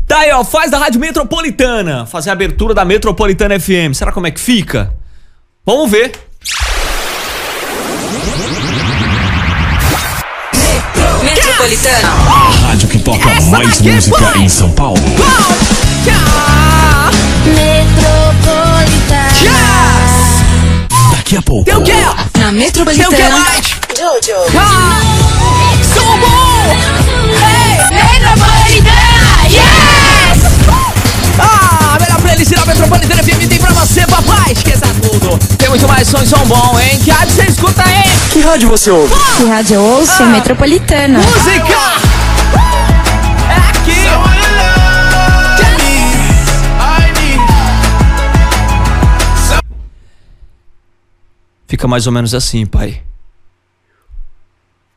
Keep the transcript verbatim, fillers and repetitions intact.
Tá aí, ó, faz da Rádio Metropolitana. Fazer a abertura da Metropolitana F M. Será como é que fica? Vamos ver. Metropolitana. A rádio que toca Essa mais daqui, música vai. em São Paulo. Metropolitana. Daqui a pouco. Tem o quê? Na Tem Metropolitana. o que mais? Jojo. Ah, som bom! Ei! Metropolitana. Yes! Ah, a melhor playlist da Metropolitana F M tem pra você, papai. Esqueça tudo. Tem muito mais som e som bom, hein? Que rádio você escuta aí? Que rádio você ouve? Que rádio eu ouço? Ah. Metropolitana. Música! É aqui! Fica mais ou menos assim, pai.